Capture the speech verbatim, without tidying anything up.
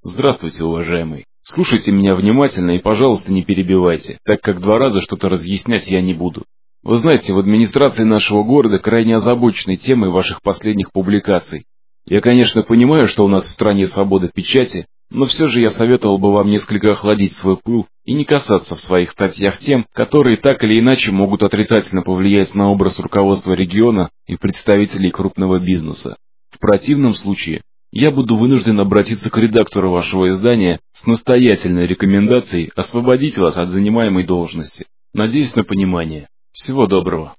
Здравствуйте, уважаемый. Слушайте меня внимательно и, пожалуйста, не перебивайте, так как два раза что-то разъяснять я не буду. Вы знаете, в администрации нашего города крайне озабочены темой ваших последних публикаций. Я, конечно, понимаю, что у нас в стране свобода печати, но все же я советовал бы вам несколько охладить свой пыл и не касаться в своих статьях тем, которые так или иначе могут отрицательно повлиять на образ руководства региона и представителей крупного бизнеса. В противном случае я буду вынужден обратиться к редактору вашего издания с настоятельной рекомендацией освободить вас от занимаемой должности. Надеюсь на понимание. Всего доброго.